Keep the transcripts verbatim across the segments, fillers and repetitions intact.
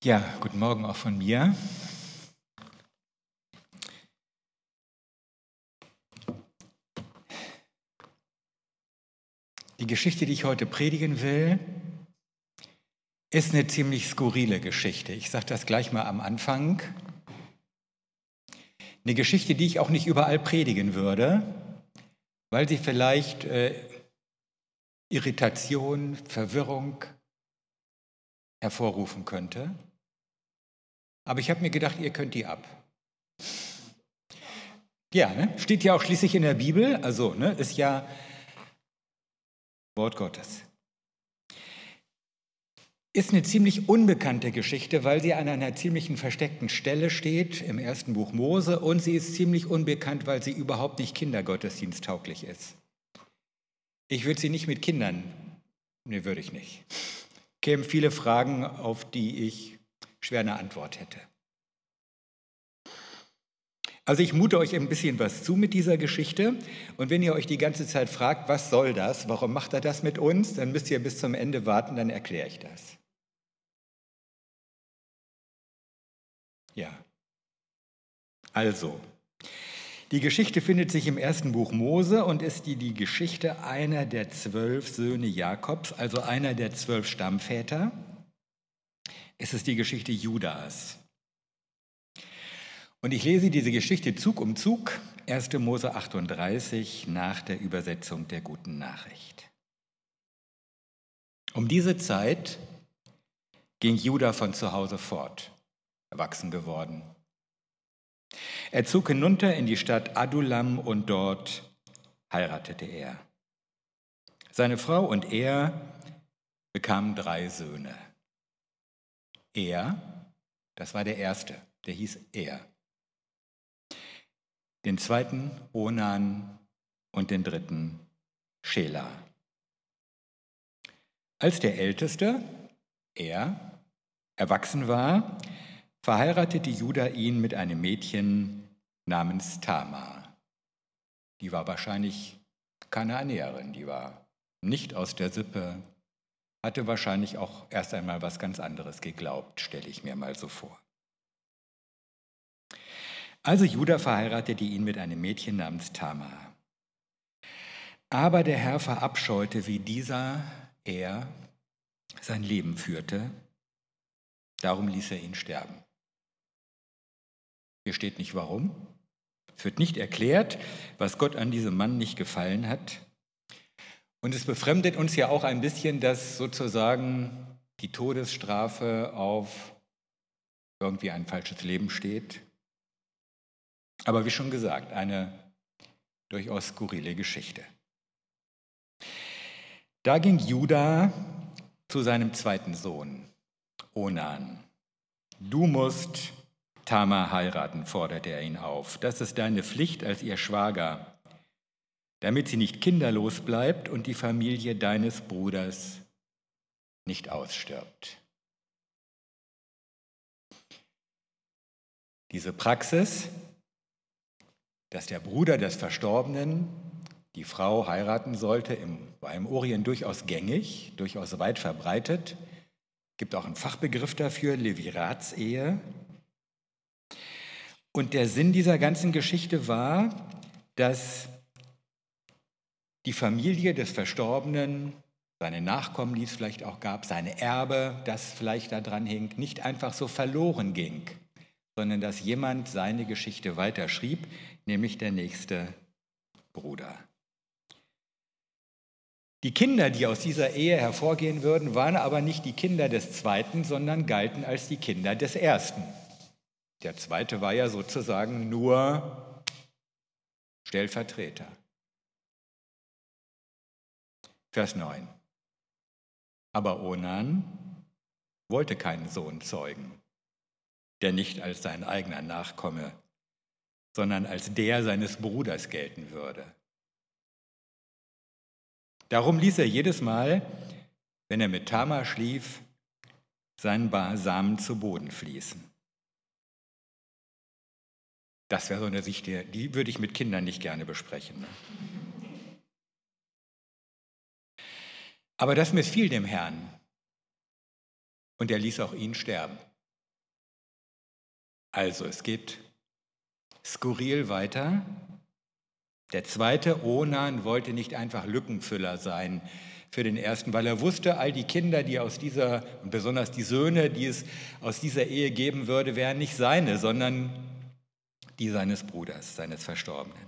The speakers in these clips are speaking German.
Ja, guten Morgen auch von mir. Die Geschichte, die ich heute predigen will, ist eine ziemlich skurrile Geschichte. Ich sage das gleich mal am Anfang. Eine Geschichte, die ich auch nicht überall predigen würde, weil sie vielleicht äh, Irritation, Verwirrung hervorrufen könnte. Aber ich habe mir gedacht, ihr könnt die ab. Ja, ne? Steht ja auch schließlich in der Bibel, also ne, ist ja Wort Gottes. Ist eine ziemlich unbekannte Geschichte, weil sie an einer ziemlichen versteckten Stelle steht im ersten Buch Mose, und sie ist ziemlich unbekannt, weil sie überhaupt nicht kindergottesdiensttauglich ist. Ich würde sie nicht mit Kindern, ne, würde ich nicht. Kämen viele Fragen, auf die ich schwer eine Antwort hätte. Also ich mute euch ein bisschen was zu mit dieser Geschichte, und wenn ihr euch die ganze Zeit fragt, was soll das, warum macht er das mit uns, dann müsst ihr bis zum Ende warten, dann erkläre ich das. Ja, also, die Geschichte findet sich im ersten Buch Mose und ist die, die Geschichte einer der zwölf Söhne Jakobs, also einer der zwölf Stammväter. Es ist die Geschichte Judas. Und ich lese diese Geschichte Zug um Zug, erster Mose achtunddreißig, nach der Übersetzung der Guten Nachricht. Um diese Zeit ging Juda von zu Hause fort, erwachsen geworden. Er zog hinunter in die Stadt Adulam und dort heiratete er. Seine Frau und er bekamen drei Söhne. Er, das war der erste, der hieß Er. Den zweiten Onan und den dritten Schela. Als der Älteste, Er, erwachsen war, verheiratete Juda ihn mit einem Mädchen namens Tamar. Die war wahrscheinlich Kanaanäerin, die war nicht aus der Sippe, hatte wahrscheinlich auch erst einmal was ganz anderes geglaubt, stelle ich mir mal so vor. Also Juda verheiratete ihn mit einem Mädchen namens Tamar. Aber der Herr verabscheute, wie dieser, er, sein Leben führte. Darum ließ er ihn sterben. Hier steht nicht warum. Es wird nicht erklärt, was Gott an diesem Mann nicht gefallen hat. Und es befremdet uns ja auch ein bisschen, dass sozusagen die Todesstrafe auf irgendwie ein falsches Leben steht. Aber wie schon gesagt, eine durchaus skurrile Geschichte. Da ging Juda zu seinem zweiten Sohn, Onan. Du musst Tamar heiraten, forderte er ihn auf. Das ist deine Pflicht als ihr Schwager, damit sie nicht kinderlos bleibt und die Familie deines Bruders nicht ausstirbt. Diese Praxis, dass der Bruder des Verstorbenen die Frau heiraten sollte, war im Orient durchaus gängig, durchaus weit verbreitet. Es gibt auch einen Fachbegriff dafür, Leviratsehe. Und der Sinn dieser ganzen Geschichte war, dass die Familie des Verstorbenen, seine Nachkommen, die es vielleicht auch gab, seine Erbe, das vielleicht da dran hing, nicht einfach so verloren ging, sondern dass jemand seine Geschichte weiterschrieb, nämlich der nächste Bruder. Die Kinder, die aus dieser Ehe hervorgehen würden, waren aber nicht die Kinder des Zweiten, sondern galten als die Kinder des Ersten. Der Zweite war ja sozusagen nur Stellvertreter. Vers neun. Aber Onan wollte keinen Sohn zeugen, der nicht als sein eigener Nachkomme, sondern als der seines Bruders gelten würde. Darum ließ er jedes Mal, wenn er mit Tamar schlief, seinen Samen zu Boden fließen. Das wäre so eine Sicht, die würde ich mit Kindern nicht gerne besprechen. Aber das missfiel dem Herrn und er ließ auch ihn sterben. Also es geht skurril weiter. Der zweite, Onan, wollte nicht einfach Lückenfüller sein für den ersten, weil er wusste, all die Kinder, die aus dieser, und besonders die Söhne, die es aus dieser Ehe geben würde, wären nicht seine, sondern die seines Bruders, seines Verstorbenen.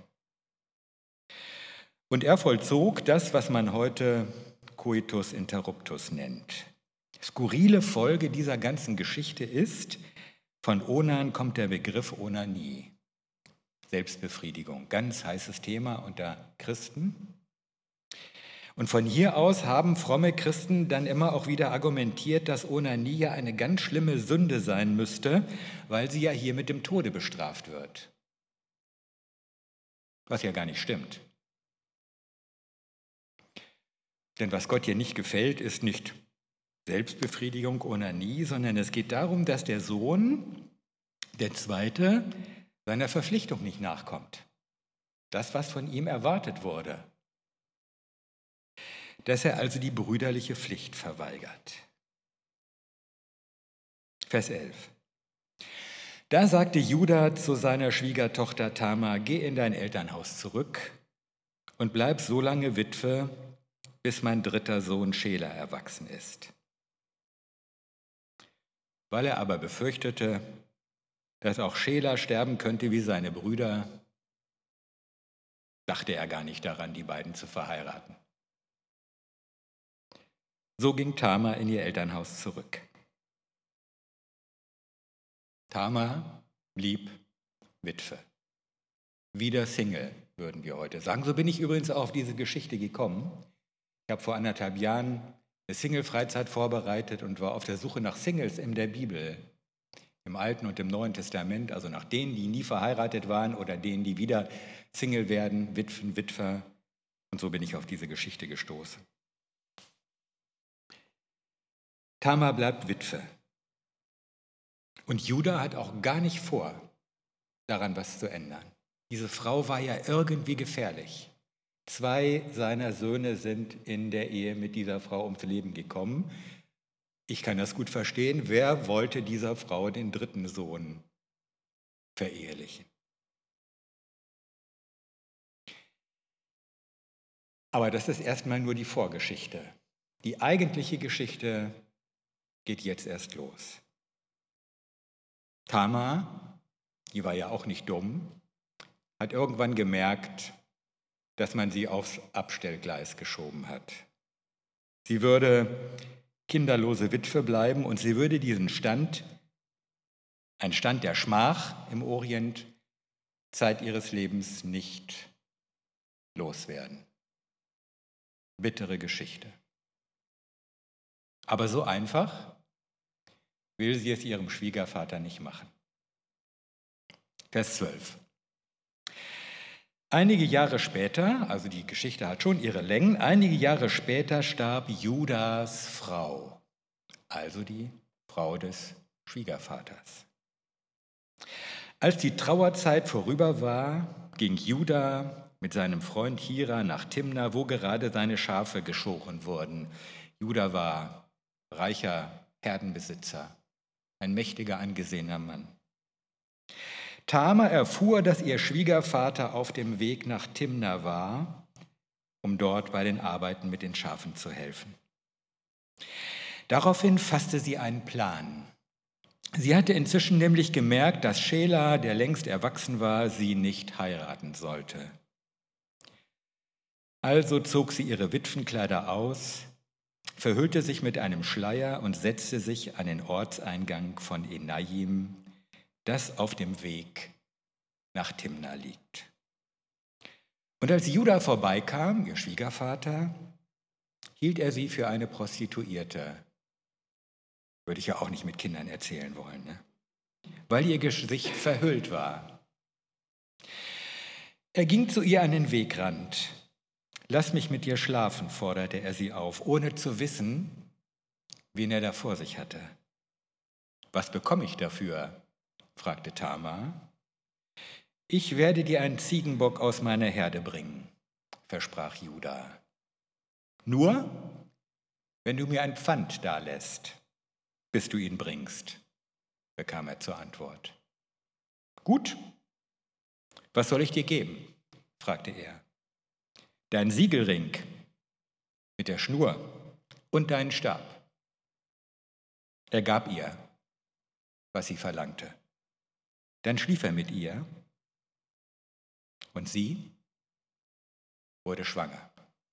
Und er vollzog das, was man heute Coitus interruptus nennt. Skurrile Folge dieser ganzen Geschichte ist, von Onan kommt der Begriff Onanie. Selbstbefriedigung, ganz heißes Thema unter Christen. Und von hier aus haben fromme Christen dann immer auch wieder argumentiert, dass Onanie ja eine ganz schlimme Sünde sein müsste, weil sie ja hier mit dem Tode bestraft wird. Was ja gar nicht stimmt. Denn was Gott hier nicht gefällt, ist nicht Selbstbefriedigung, Onanie, sondern es geht darum, dass der Sohn, der Zweite, seiner Verpflichtung nicht nachkommt. Das, was von ihm erwartet wurde. Dass er also die brüderliche Pflicht verweigert. Vers elf. Da sagte Juda zu seiner Schwiegertochter Tamar, geh in dein Elternhaus zurück und bleib so lange Witwe, bis mein dritter Sohn Schela erwachsen ist. Weil er aber befürchtete, dass auch Schela sterben könnte wie seine Brüder, dachte er gar nicht daran, die beiden zu verheiraten. So ging Tamar in ihr Elternhaus zurück. Tamar blieb Witwe. Wieder Single, würden wir heute sagen. So bin ich übrigens auch auf diese Geschichte gekommen. Ich habe vor anderthalb Jahren eine Single-Freizeit vorbereitet und war auf der Suche nach Singles in der Bibel, im Alten und im Neuen Testament, also nach denen, die nie verheiratet waren oder denen, die wieder Single werden, Witwen, Witwer. Und so bin ich auf diese Geschichte gestoßen. Tamar bleibt Witwe. Und Juda hat auch gar nicht vor, daran was zu ändern. Diese Frau war ja irgendwie gefährlich. Zwei seiner Söhne sind in der Ehe mit dieser Frau ums Leben gekommen. Ich kann das gut verstehen. Wer wollte dieser Frau den dritten Sohn verehelichen? Aber das ist erstmal nur die Vorgeschichte. Die eigentliche Geschichte geht jetzt erst los. Tamar, die war ja auch nicht dumm, hat irgendwann gemerkt, dass man sie aufs Abstellgleis geschoben hat. Sie würde kinderlose Witwe bleiben und sie würde diesen Stand, ein Stand der Schmach im Orient, Zeit ihres Lebens nicht loswerden. Bittere Geschichte. Aber so einfach will sie es ihrem Schwiegervater nicht machen. Vers zwölf. Einige Jahre später, also die Geschichte hat schon ihre Längen, einige Jahre später starb Judas Frau, also die Frau des Schwiegervaters. Als die Trauerzeit vorüber war, ging Juda mit seinem Freund Hira nach Timna, wo gerade seine Schafe geschoren wurden. Juda war reicher Herdenbesitzer, ein mächtiger, angesehener Mann. Tamar erfuhr, dass ihr Schwiegervater auf dem Weg nach Timna war, um dort bei den Arbeiten mit den Schafen zu helfen. Daraufhin fasste sie einen Plan. Sie hatte inzwischen nämlich gemerkt, dass Schela, der längst erwachsen war, sie nicht heiraten sollte. Also zog sie ihre Witwenkleider aus, verhüllte sich mit einem Schleier und setzte sich an den Ortseingang von Enajim, das auf dem Weg nach Timna liegt. Und als Juda vorbeikam, ihr Schwiegervater, hielt er sie für eine Prostituierte. Würde ich ja auch nicht mit Kindern erzählen wollen, ne? Weil ihr Gesicht verhüllt war. Er ging zu ihr an den Wegrand. Lass mich mit dir schlafen, forderte er sie auf, ohne zu wissen, wen er da vor sich hatte. Was bekomme ich dafür? Fragte Tamar. Ich werde dir einen Ziegenbock aus meiner Herde bringen, versprach Juda. Nur, wenn du mir ein Pfand dalässt, bis du ihn bringst, bekam er zur Antwort. Gut, was soll ich dir geben? Fragte er. Dein Siegelring mit der Schnur und deinen Stab. Er gab ihr, was sie verlangte. Dann schlief er mit ihr und sie wurde schwanger.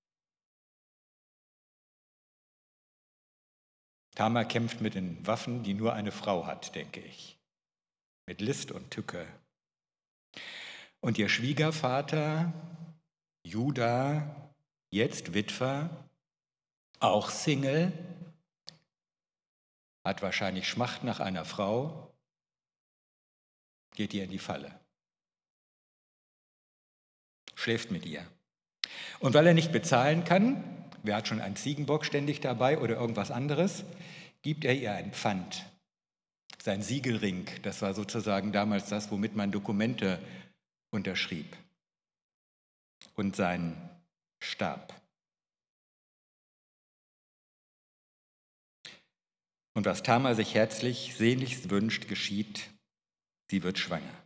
Tamar kämpft mit den Waffen, die nur eine Frau hat, denke ich. Mit List und Tücke. Und ihr Schwiegervater, Juda, jetzt Witwer, auch Single, hat wahrscheinlich Schmacht nach einer Frau, geht ihr in die Falle. Schläft mit ihr. Und weil er nicht bezahlen kann, wer hat schon einen Ziegenbock ständig dabei oder irgendwas anderes, gibt er ihr ein Pfand. Sein Siegelring, das war sozusagen damals das, womit man Dokumente unterschrieb. Und sein Stab. Und was Tamar sich herzlich, sehnlichst wünscht, geschieht, sie wird schwanger.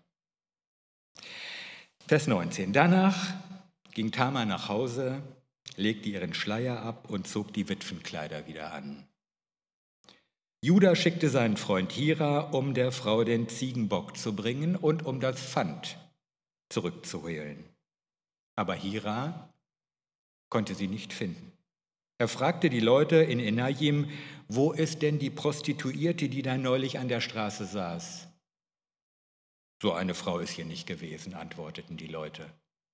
Vers neunzehn. Danach ging Tamar nach Hause, legte ihren Schleier ab und zog die Witwenkleider wieder an. Juda schickte seinen Freund Hira, um der Frau den Ziegenbock zu bringen und um das Pfand zurückzuholen. Aber Hira konnte sie nicht finden. Er fragte die Leute in Enajim, wo ist denn die Prostituierte, die da neulich an der Straße saß? So eine Frau ist hier nicht gewesen, antworteten die Leute.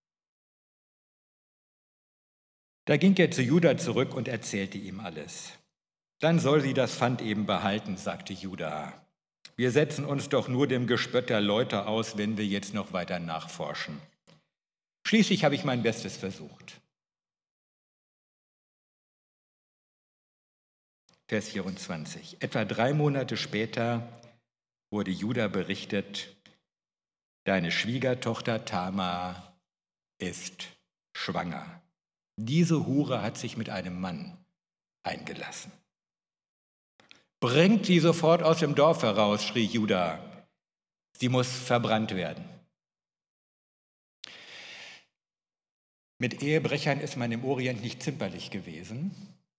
Da ging er zu Juda zurück und erzählte ihm alles. Dann soll sie das Pfand eben behalten, sagte Juda. Wir setzen uns doch nur dem Gespött der Leute aus, wenn wir jetzt noch weiter nachforschen. Schließlich habe ich mein Bestes versucht. Vers vierundzwanzig. Etwa drei Monate später wurde Juda berichtet, deine Schwiegertochter Tamar ist schwanger. Diese Hure hat sich mit einem Mann eingelassen. Bringt sie sofort aus dem Dorf heraus, schrie Juda. Sie muss verbrannt werden. Mit Ehebrechern ist man im Orient nicht zimperlich gewesen.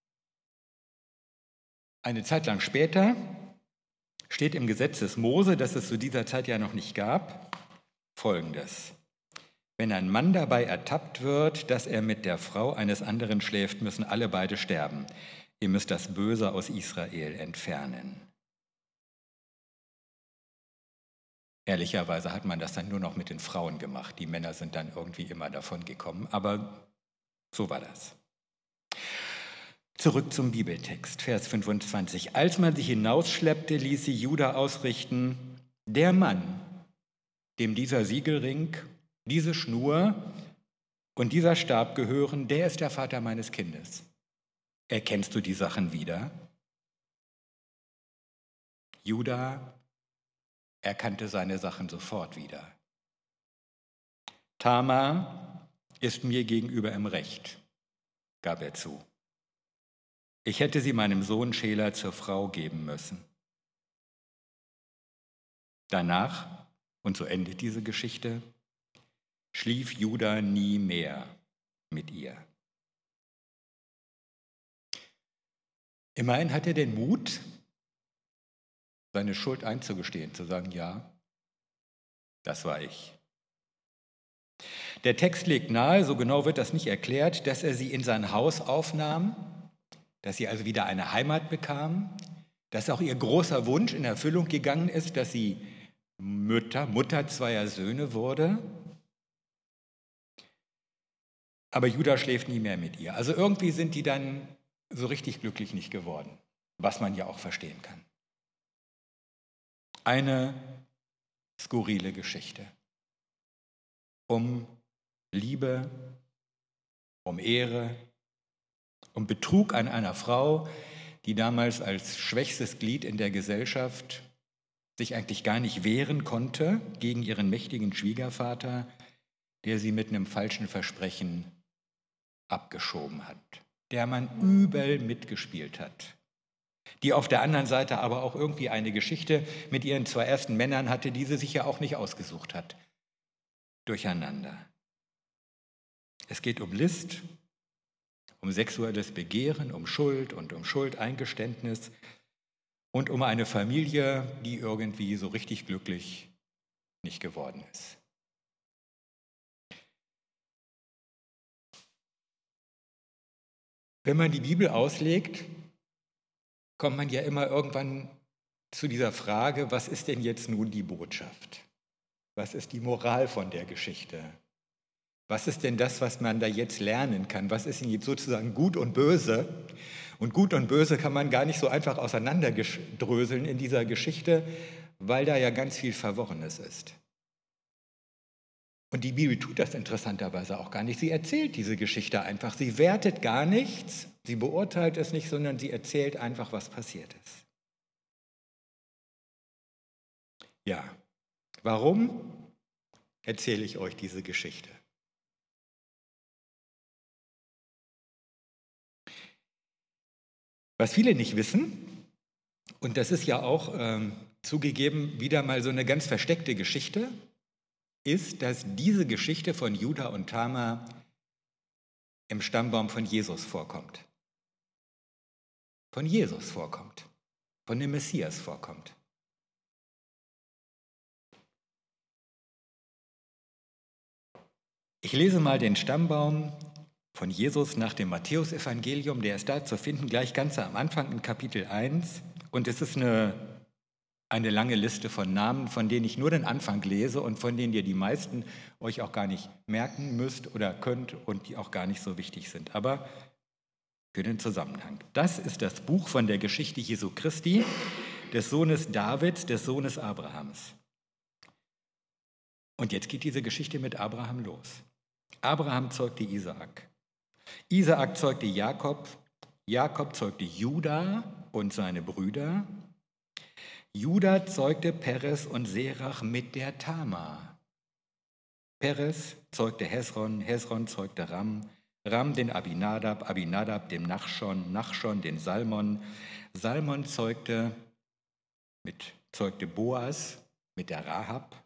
Eine Zeit lang später steht im Gesetz des Mose, das es zu dieser Zeit ja noch nicht gab, Folgendes. Wenn ein Mann dabei ertappt wird, dass er mit der Frau eines anderen schläft, müssen alle beide sterben. Ihr müsst das Böse aus Israel entfernen. Ehrlicherweise hat man das dann nur noch mit den Frauen gemacht. Die Männer sind dann irgendwie immer davon gekommen, aber so war das. Zurück zum Bibeltext, Vers fünfundzwanzig. Als man sie hinausschleppte, ließ sie Juda ausrichten, der Mann, dem dieser Siegelring, diese Schnur und dieser Stab gehören, der ist der Vater meines Kindes. Erkennst du die Sachen wieder? Juda erkannte seine Sachen sofort wieder. Tamar ist mir gegenüber im Recht, gab er zu. Ich hätte sie meinem Sohn Schela zur Frau geben müssen. Danach, und so endet diese Geschichte, schlief Juda nie mehr mit ihr. Immerhin hat er den Mut, seine Schuld einzugestehen, zu sagen, ja, das war ich. Der Text legt nahe, so genau wird das nicht erklärt, dass er sie in sein Haus aufnahm, dass sie also wieder eine Heimat bekam, dass auch ihr großer Wunsch in Erfüllung gegangen ist, dass sie Mutter, Mutter zweier Söhne wurde. Aber Juda schläft nie mehr mit ihr. Also irgendwie sind die dann so richtig glücklich nicht geworden, was man ja auch verstehen kann. Eine skurrile Geschichte. Um Liebe, um Ehre, um Betrug an einer Frau, die damals als schwächstes Glied in der Gesellschaft sich eigentlich gar nicht wehren konnte gegen ihren mächtigen Schwiegervater, der sie mit einem falschen Versprechen abgeschoben hat, der man übel mitgespielt hat. die auf der anderen Seite aber auch irgendwie eine Geschichte mit ihren zwei ersten Männern hatte, die sie sich ja auch nicht ausgesucht hat. Durcheinander. Es geht um List, um sexuelles Begehren, um Schuld und um Schuldeingeständnis und um eine Familie, die irgendwie so richtig glücklich nicht geworden ist. Wenn man die Bibel auslegt, kommt man ja immer irgendwann zu dieser Frage, was ist denn jetzt nun die Botschaft? Was ist die Moral von der Geschichte? Was ist denn das, was man da jetzt lernen kann? Was ist denn jetzt sozusagen gut und böse? Und gut und böse kann man gar nicht so einfach auseinanderdröseln in dieser Geschichte, weil da ja ganz viel Verworrenes ist. Und die Bibel tut das interessanterweise auch gar nicht. Sie erzählt diese Geschichte einfach. Sie wertet gar nichts, sie beurteilt es nicht, sondern sie erzählt einfach, was passiert ist. Ja, warum erzähle ich euch diese Geschichte? Was viele nicht wissen, und das ist ja auch ähm, zugegeben wieder mal so eine ganz versteckte Geschichte, ist, dass diese Geschichte von Judah und Tamar im Stammbaum von Jesus vorkommt. Von Jesus vorkommt, von dem Messias vorkommt. Ich lese mal den Stammbaum von Jesus nach dem Matthäusevangelium, der ist da zu finden, gleich ganz am Anfang in Kapitel eins. Und es ist eine, eine lange Liste von Namen, von denen ich nur den Anfang lese und von denen ihr die meisten euch auch gar nicht merken müsst oder könnt und die auch gar nicht so wichtig sind. Aber für den Zusammenhang. Das ist das Buch von der Geschichte Jesu Christi, des Sohnes Davids, des Sohnes Abrahams. Und jetzt geht diese Geschichte mit Abraham los. Abraham zeugte Isaak. Isaak zeugte Jakob. Jakob zeugte Juda und seine Brüder. Juda zeugte Peres und Serach mit der Tamar. Peres zeugte Hesron, Hesron zeugte Ram, Ram den Abinadab, Abinadab den Nachschon, Nachschon den Salmon. Salmon zeugte, mit, zeugte Boas mit der Rahab.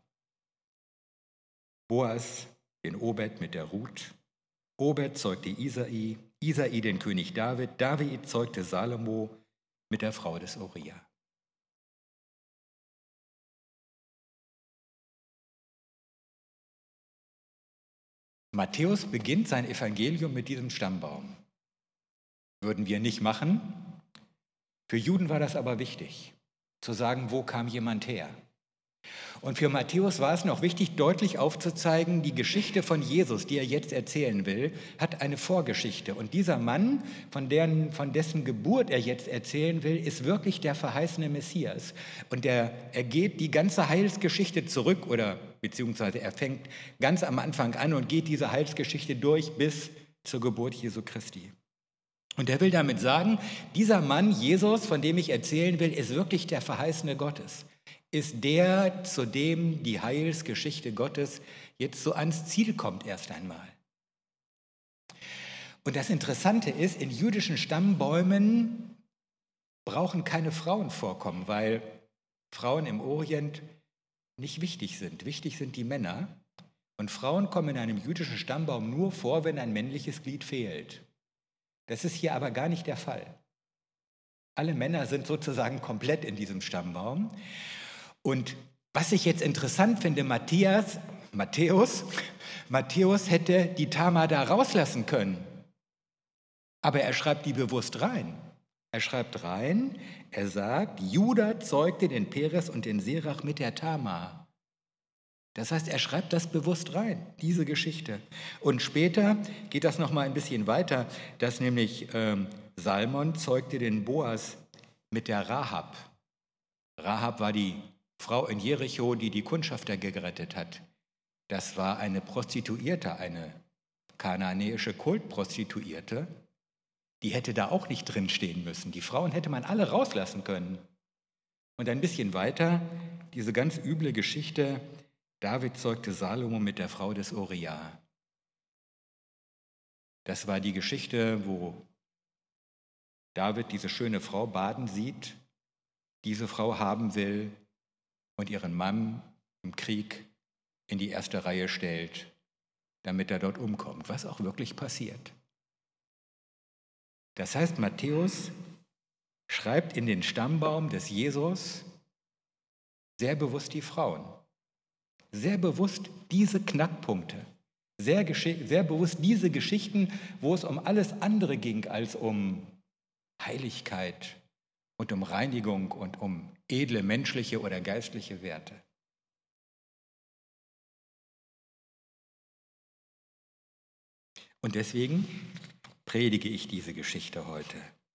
Boas den Obed mit der Ruth. Obed zeugte Isai, Isai den König David. David zeugte Salomo mit der Frau des Uriah. Matthäus beginnt sein Evangelium mit diesem Stammbaum. Würden wir nicht machen. Für Juden war das aber wichtig, zu sagen, wo kam jemand her. Und für Matthäus war es noch wichtig, deutlich aufzuzeigen, die Geschichte von Jesus, die er jetzt erzählen will, hat eine Vorgeschichte. Und dieser Mann, von, deren, von dessen Geburt er jetzt erzählen will, ist wirklich der verheißene Messias. Und er, er geht die ganze Heilsgeschichte zurück, oder beziehungsweise er fängt ganz am Anfang an und geht diese Heilsgeschichte durch bis zur Geburt Jesu Christi. Und er will damit sagen, dieser Mann, Jesus, von dem ich erzählen will, ist wirklich der Verheißene Gottes. Ist der, zu dem die Heilsgeschichte Gottes jetzt so ans Ziel kommt erst einmal. Und das Interessante ist, in jüdischen Stammbäumen brauchen keine Frauen vorkommen, weil Frauen im Orient nicht wichtig sind. Wichtig sind die Männer. Und Frauen kommen in einem jüdischen Stammbaum nur vor, wenn ein männliches Glied fehlt. Das ist hier aber gar nicht der Fall. Alle Männer sind sozusagen komplett in diesem Stammbaum. Und was ich jetzt interessant finde, Matthias, Matthäus, Matthäus hätte die Tamar da rauslassen können. Aber er schreibt die bewusst rein. Er schreibt rein, er sagt, Juda zeugte den Peres und den Serach mit der Tamar. Das heißt, er schreibt das bewusst rein, diese Geschichte. Und später geht das noch mal ein bisschen weiter, dass nämlich ähm, Salmon zeugte den Boas mit der Rahab. Rahab war die Frau in Jericho, die die Kundschafter gerettet hat. Das war eine Prostituierte, eine kanaanäische Kultprostituierte. Die hätte da auch nicht drin stehen müssen. Die Frauen hätte man alle rauslassen können. Und ein bisschen weiter, diese ganz üble Geschichte, David zeugte Salomo mit der Frau des Uriah. Das war die Geschichte, wo David diese schöne Frau baden sieht, diese Frau haben will und ihren Mann im Krieg in die erste Reihe stellt, damit er dort umkommt, was auch wirklich passiert. Das heißt, Matthäus schreibt in den Stammbaum des Jesus sehr bewusst die Frauen, sehr bewusst diese Knackpunkte, sehr, sehr bewusst diese Geschichten, wo es um alles andere ging als um Heiligkeit und um Reinigung und um edle menschliche oder geistliche Werte. Und deswegen predige ich diese Geschichte heute.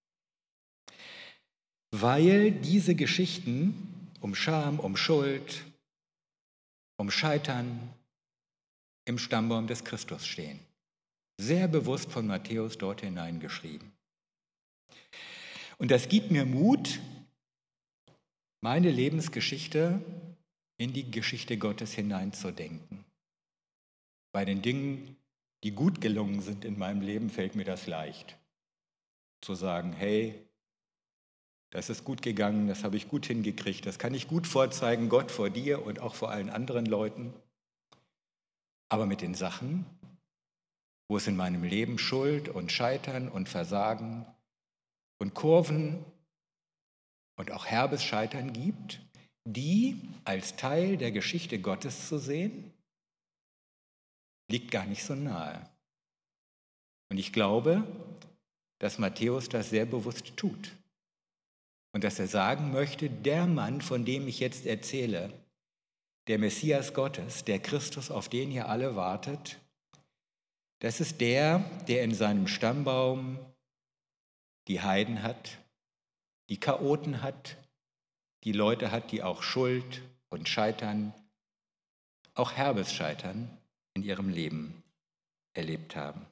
Weil diese Geschichten um Scham, um Schuld, um Scheitern im Stammbaum des Christus stehen. Sehr bewusst von Matthäus dort hineingeschrieben. Und das gibt mir Mut, meine Lebensgeschichte in die Geschichte Gottes hineinzudenken. Bei den Dingen, die gut gelungen sind in meinem Leben, fällt mir das leicht. Zu sagen, hey, das ist gut gegangen, das habe ich gut hingekriegt, das kann ich gut vorzeigen, Gott vor dir und auch vor allen anderen Leuten. Aber mit den Sachen, wo es in meinem Leben Schuld und Scheitern und Versagen und Kurven und auch herbes Scheitern gibt, die als Teil der Geschichte Gottes zu sehen, liegt gar nicht so nahe. Und ich glaube, dass Matthäus das sehr bewusst tut. Und dass er sagen möchte, der Mann, von dem ich jetzt erzähle, der Messias Gottes, der Christus, auf den ihr alle wartet, das ist der, der in seinem Stammbaum die Heiden hat, die Chaoten hat, die Leute hat, die auch Schuld und Scheitern, auch herbes Scheitern in ihrem Leben erlebt haben.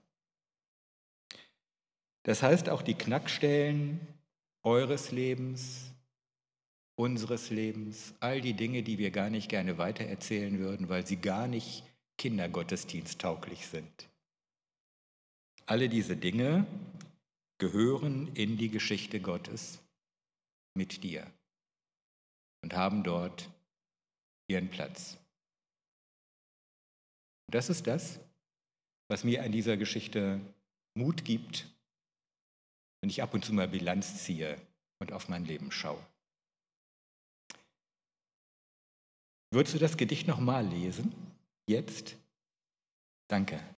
Das heißt, auch die Knackstellen eures Lebens, unseres Lebens, all die Dinge, die wir gar nicht gerne weitererzählen würden, weil sie gar nicht kindergottesdiensttauglich sind. Alle diese Dinge gehören in die Geschichte Gottes mit dir und haben dort ihren Platz. Und das ist das, was mir an dieser Geschichte Mut gibt, wenn ich ab und zu mal Bilanz ziehe und auf mein Leben schaue. Würdest du das Gedicht nochmal lesen? Jetzt? Danke.